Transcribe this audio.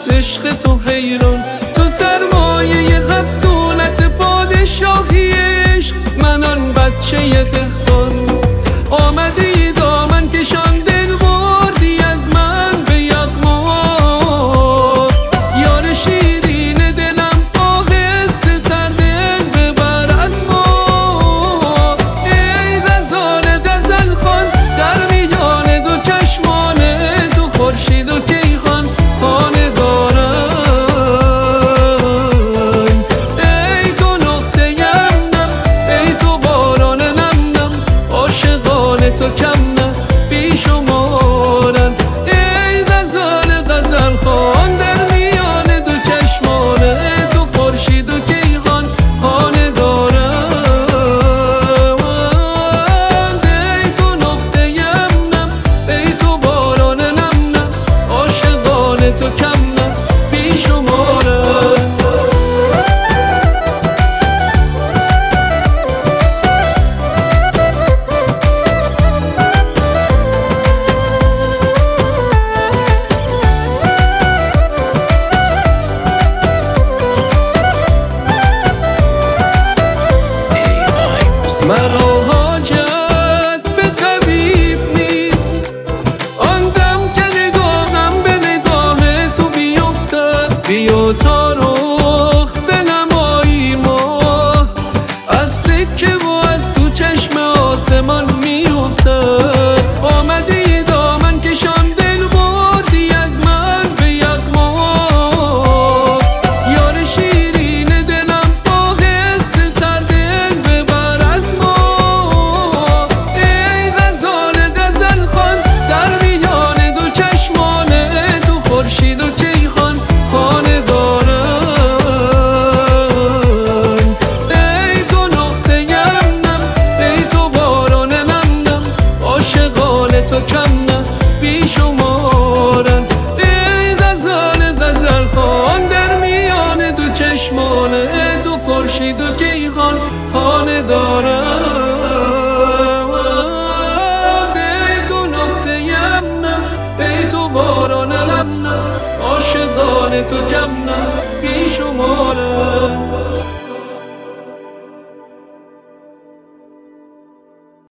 از عشق تو حیران، تو سرمایه هفتونت پادشاهی عشق، من آن بچه دهقان. آمدی دامن کشان دل بردی از من به یغما، یار شیرین دلم آغسته تر دل ببر از ما. ای غزال غزل خوان در میان دو چشمان تو، خورشید و کیهان خانه دارن. ای تو نقطه نم، ای تو باران نم نم، عاشقان تو کم نه بی شمارن. ای غزال غزل خوان در میان دو چشمان تو، خورشید و کیهان خانه دارن. ای تو نقطه نم، ای تو باران نم نم، عاشقان تو کم نه بی شمارن. مرا حاجت به طبیب نیست، آن دم که نگاهم به نگاه تو بیفتد. بیا تا رخ بنمایی ماه، از سکه و از تو چشم آسمان میافتد. آمدی دامن کشان دل بردی از من به یغما، یار شیرین دلم آغسته تر دل ببر از ما. ای غزال غزل خوان در میان دو چشمان تو، خورشید و کیهان خانه دارن. ای تو نقطه نم، ای تو باران نم نم، عاشقان تو کم نه بی شمارن. ای غزال غزل خوان در میان دو چشمان تو، خورشید و کیهان خانه دارن. ای تو نقطه نم، ای تو باران نم نم، عاشقان تو کم نه بی شمارن.